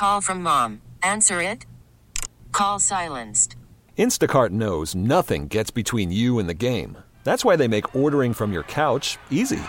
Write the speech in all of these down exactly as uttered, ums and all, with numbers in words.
Call from mom. Answer it. Call silenced. Instacart knows nothing gets between you and the game. That's why they make ordering from your couch easy.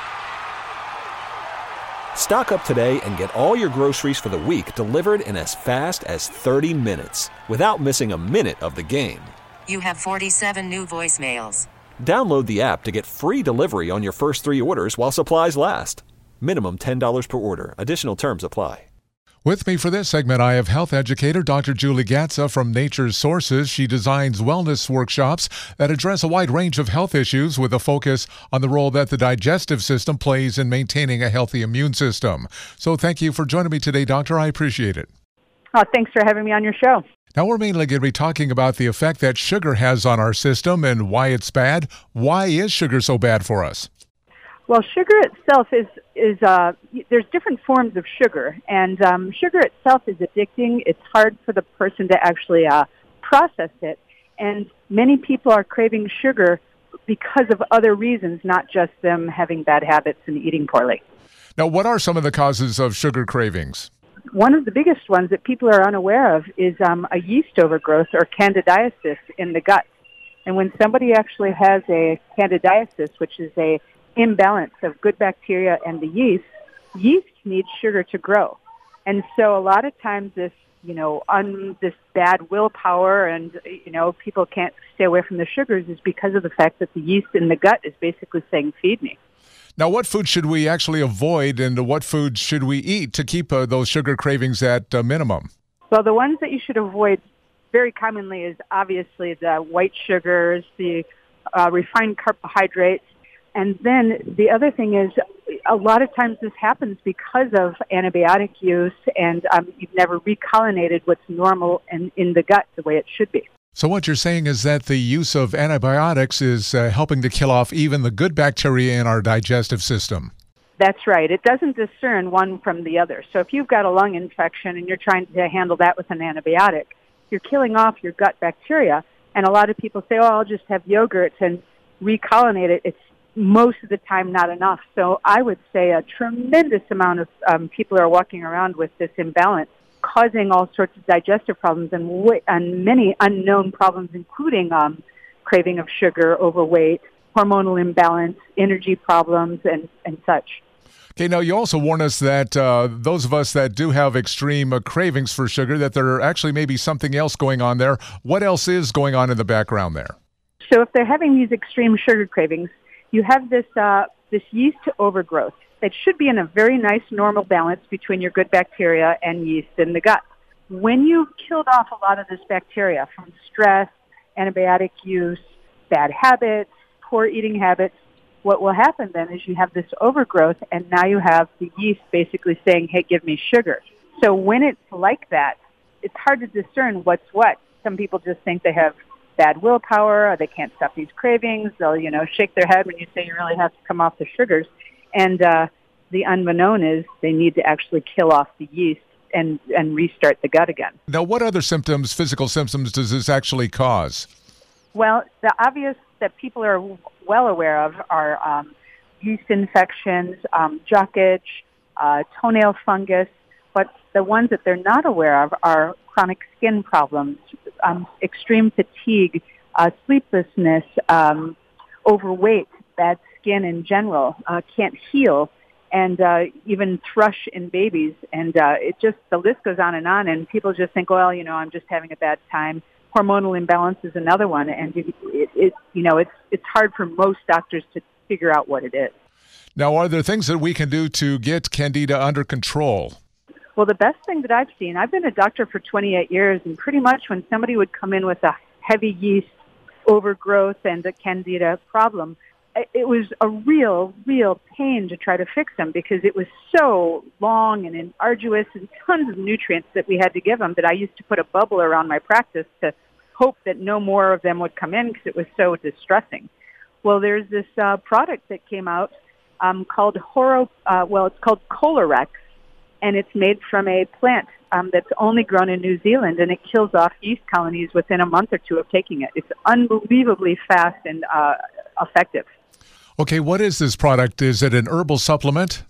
Stock up today and get all your groceries for the week delivered in as fast as thirty minutes without missing a minute of the game. You have forty-seven new voicemails. Download the app to get free delivery on your first three orders while supplies last. Minimum ten dollars per order. Additional terms apply. With me for this segment, I have health educator Doctor Julie Gatza from Nature's Sources. She designs wellness workshops that address a wide range of health issues with a focus on the role that the digestive system plays in maintaining a healthy immune system. So thank you for joining me today, Doctor. I appreciate it. Oh, thanks for having me on your show. Now, we're mainly going to be talking about the effect that sugar has on our system and why it's bad. Why is sugar so bad for us? Well, sugar itself is, is uh, there's different forms of sugar, and um, sugar itself is addicting. It's hard for the person to actually uh, process it, and many people are craving sugar because of other reasons, not just them having bad habits and eating poorly. Now, what are some of the causes of sugar cravings? One of the biggest ones that people are unaware of is um, a yeast overgrowth or candidiasis in the gut. And when somebody actually has a candidiasis, which is a imbalance of good bacteria and the yeast, yeast needs sugar to grow. And so a lot of times this, you know, un, this bad willpower and, you know, people can't stay away from the sugars is because of the fact that the yeast in the gut is basically saying, feed me. Now, what food should we actually avoid, and what food should we eat to keep uh, those sugar cravings at uh, minimum? Well, the ones that you should avoid very commonly is obviously the white sugars, the uh, refined carbohydrates. And then the other thing is a lot of times this happens because of antibiotic use, and um, you've never recolonized what's normal in, in the gut the way it should be. So what you're saying is that the use of antibiotics is uh, helping to kill off even the good bacteria in our digestive system. That's right. It doesn't discern one from the other. So if you've got a lung infection and you're trying to handle that with an antibiotic, you're killing off your gut bacteria. And a lot of people say, oh, I'll just have yogurt and recolonate it. It's most of the time not enough. So I would say a tremendous amount of um, people are walking around with this imbalance, causing all sorts of digestive problems and, w- and many unknown problems, including um, craving of sugar, overweight, hormonal imbalance, energy problems, and, and such. Okay, now you also warn us that uh, those of us that do have extreme uh, cravings for sugar, that there actually may be something else going on there. What else is going on in the background there? So if they're having these extreme sugar cravings, you have this uh, this yeast overgrowth that should be in a very nice normal balance between your good bacteria and yeast in the gut. When you've killed off a lot of this bacteria from stress, antibiotic use, bad habits, poor eating habits, what will happen then is you have this overgrowth, and now you have the yeast basically saying, hey, give me sugar. So when it's like that, it's hard to discern what's what. Some people just think they have bad willpower, or they can't stop these cravings. They'll, you know, shake their head when you say you really have to come off the sugars. And uh, the unknown is they need to actually kill off the yeast and, and restart the gut again. Now, what other symptoms, physical symptoms, does this actually cause? Well, the obvious that people are well aware of are um, yeast infections, um, jock itch, uh, toenail fungus, but the ones that they're not aware of are chronic skin problems, um, extreme fatigue, uh, sleeplessness, um, overweight, bad skin in general, uh, can't heal, and uh, even thrush in babies. And uh, it just, the list goes on and on, and people just think, well, you know, I'm just having a bad time. Hormonal imbalance is another one, and it, it, it, you know, it's it's hard for most doctors to figure out what it is. Now, are there things that we can do to get Candida under control? Well, the best thing that I've seen, I've been a doctor for twenty-eight years, and pretty much when somebody would come in with a heavy yeast overgrowth and a Candida problem, it was a real, real pain to try to fix them because it was so long and arduous and tons of nutrients that we had to give them that I used to put a bubble around my practice to hope that no more of them would come in because it was so distressing. Well, there's this uh, product that came out um, called Horo, uh, well, it's called Colorex, and it's made from a plant um, that's only grown in New Zealand, and it kills off yeast colonies within a month or two of taking it. It's unbelievably fast and uh, effective. Okay, what is this product? Is it an herbal supplement?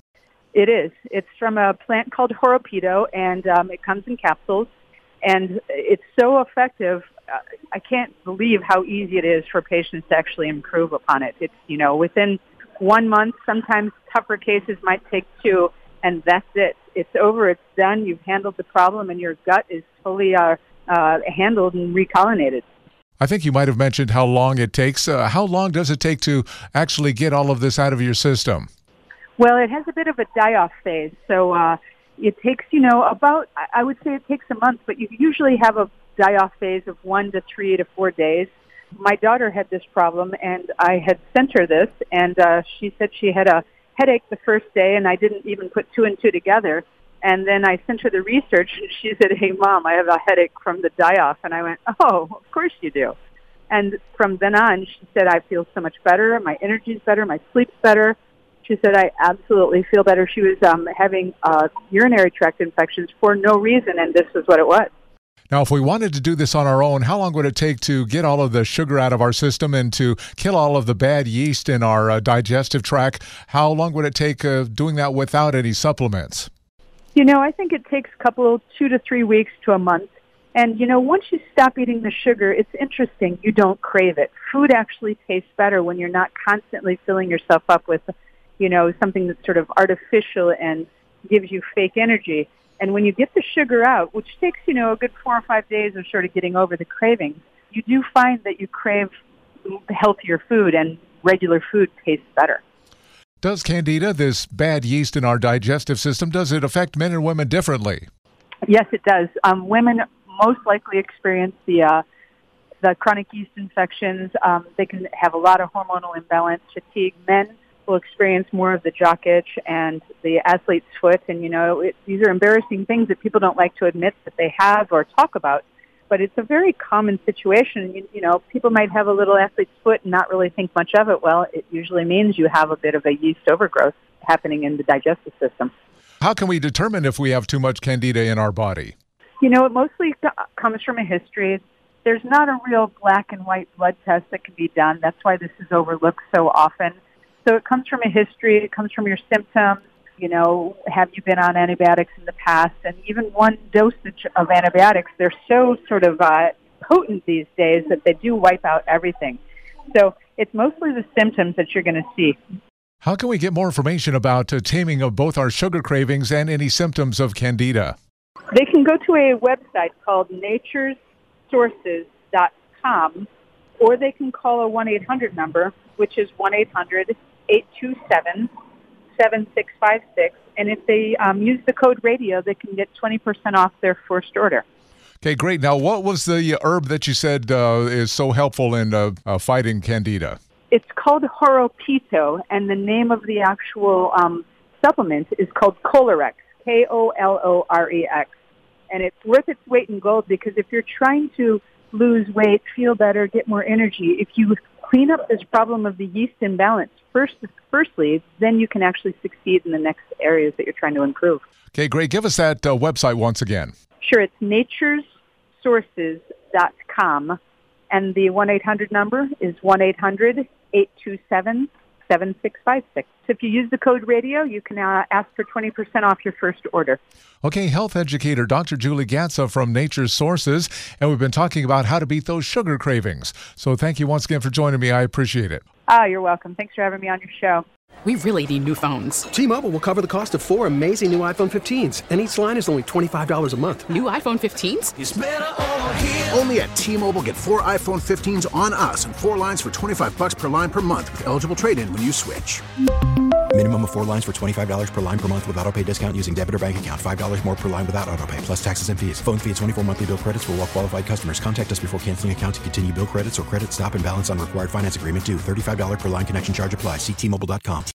It is. It's from a plant called Horopito, and um, it comes in capsules. And it's so effective. Uh, I can't believe how easy it is for patients to actually improve upon it. It's, you know, within one month, sometimes tougher cases might take two, and that's it. It's over. It's done. You've handled the problem, and your gut is fully uh, uh, handled and recolonized. I think you might have mentioned how long it takes. Uh, how long does it take to actually get all of this out of your system? Well, it has a bit of a die-off phase. So uh, it takes, you know, about, I would say it takes a month, but you usually have a die-off phase of one to three to four days. My daughter had this problem, and I had sent her this, and uh, she said she had a headache the first day, and I didn't even put two and two together. And then I sent her the research, and she said, "Hey, Mom, I have a headache from the die-off." And I went, "Oh, of course you do." And from then on, she said, "I feel so much better. My energy's better. My sleep's better." She said, "I absolutely feel better." She was um, having uh, urinary tract infections for no reason, and this is what it was. Now, if we wanted to do this on our own, how long would it take to get all of the sugar out of our system and to kill all of the bad yeast in our uh, digestive tract? How long would it take uh, doing that without any supplements? You know, I think it takes a couple, two to three weeks to a month. And, you know, once you stop eating the sugar, it's interesting. You don't crave it. Food actually tastes better when you're not constantly filling yourself up with, you know, something that's sort of artificial and gives you fake energy. And when you get the sugar out, which takes, you know, a good four or five days of sort of getting over the cravings, you do find that you crave healthier food, and regular food tastes better. Does Candida, this bad yeast in our digestive system, does it affect men and women differently? Yes, it does. Um, women most likely experience the uh, the chronic yeast infections. Um, they can have a lot of hormonal imbalance, fatigue. Men will experience more of the jock itch and the athlete's foot. And, you know, it, these are embarrassing things that people don't like to admit that they have or talk about. But it's a very common situation. You, you know, people might have a little athlete's foot and not really think much of it. Well, it usually means you have a bit of a yeast overgrowth happening in the digestive system. How can we determine if we have too much Candida in our body? You know, it mostly comes from a history. There's not a real black and white blood test that can be done. That's why this is overlooked so often. So it comes from a history. It comes from your symptoms. You know, have you been on antibiotics in the past? And even one dosage of antibiotics, they're so sort of uh, potent these days that they do wipe out everything. So it's mostly the symptoms that you're going to see. How can we get more information about uh, taming of both our sugar cravings and any symptoms of Candida? They can go to a website called natures sources dot com, or they can call a one eight hundred number, which is one eight hundred eight two seven seven six five six, and if they um, use the code radio, they can get twenty percent off their first order. Okay, great. Now, what was the herb that you said uh, is so helpful in uh, uh, fighting Candida? It's called Horopito, and the name of the actual um, supplement is called Kolorex, K O L O R E X, and it's worth its weight in gold because if you're trying to lose weight, feel better, get more energy, if you clean up this problem of the yeast imbalance first, firstly, then you can actually succeed in the next areas that you're trying to improve. Okay, great. Give us that uh, website once again. Sure, it's natures sources dot com, and the one eight hundred number is one eight hundred eight two seven seven six five six. So if you use the code radio, you can uh, ask for twenty percent off your first order. Okay, health educator Doctor Julie Gatza from Nature's Sources, and we've been talking about how to beat those sugar cravings. So thank you once again for joining me. I appreciate it. Ah, you're welcome. Thanks for having me on your show. We really need new phones. T-Mobile will cover the cost of four amazing new iPhone fifteens, and each line is only twenty-five dollars a month. New iPhone fifteens? It's better over here. Only at T-Mobile, get four iPhone fifteens on us and four lines for twenty-five bucks per line per month with eligible trade-in when you switch. Minimum of four lines for twenty-five dollars per line per month with autopay discount using debit or bank account. five dollars more per line without autopay, plus taxes and fees. Phone fee at twenty-four monthly bill credits for well-qualified customers. Contact us before canceling account to continue bill credits or credit stop and balance on required finance agreement due. thirty-five dollars per line connection charge applies. See T Mobile dot com.